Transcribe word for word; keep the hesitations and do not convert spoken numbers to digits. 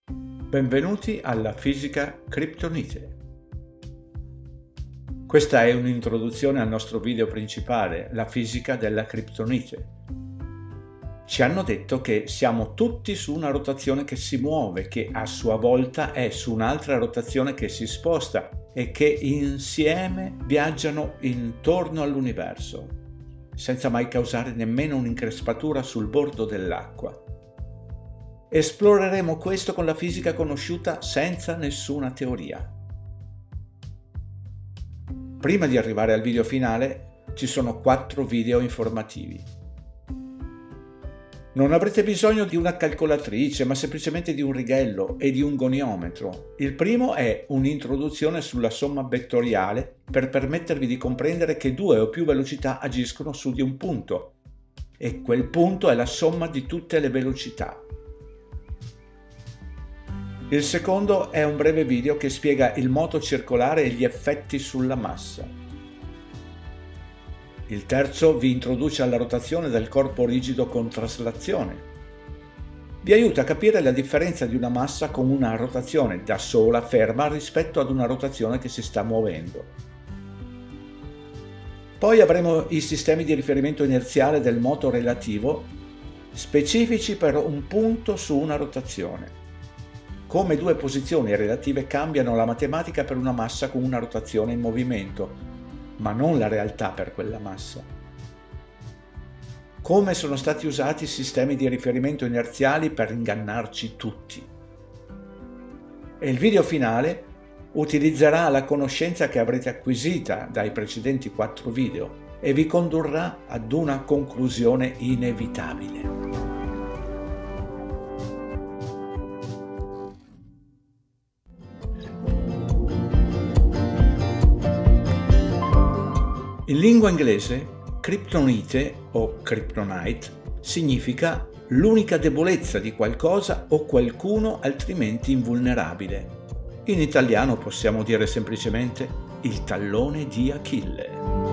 Benvenuti alla fisica Kryptonite. Questa è un'introduzione al nostro video principale, la fisica della Kryptonite. Ci hanno detto che siamo tutti su una rotazione che si muove, che a sua volta è su un'altra rotazione che si sposta e che insieme viaggiano intorno all'universo, senza mai causare nemmeno un'increspatura sul bordo dell'acqua. Esploreremo questo con la fisica conosciuta senza nessuna teoria. Prima di arrivare al video finale ci sono quattro video informativi. Non avrete bisogno di una calcolatrice, ma semplicemente di un righello e di un goniometro. Il primo è un'introduzione sulla somma vettoriale per permettervi di comprendere che due o più velocità agiscono su di un punto, e quel punto è la somma di tutte le velocità. Il secondo è un breve video che spiega il moto circolare e gli effetti sulla massa. Il terzo vi introduce alla rotazione del corpo rigido con traslazione. Vi aiuta a capire la differenza di una massa con una rotazione da sola ferma rispetto ad una rotazione che si sta muovendo. Poi avremo i sistemi di riferimento inerziale del moto relativo, specifici per un punto su una rotazione. Come due posizioni relative cambiano la matematica per una massa con una rotazione in movimento, ma non la realtà per quella massa. Come sono stati usati i sistemi di riferimento inerziali per ingannarci tutti. E il video finale utilizzerà la conoscenza che avrete acquisita dai precedenti quattro video e vi condurrà ad una conclusione inevitabile. In lingua inglese, Kryptonite o Kryptonite significa l'unica debolezza di qualcosa o qualcuno altrimenti invulnerabile. In italiano possiamo dire semplicemente il tallone di Achille.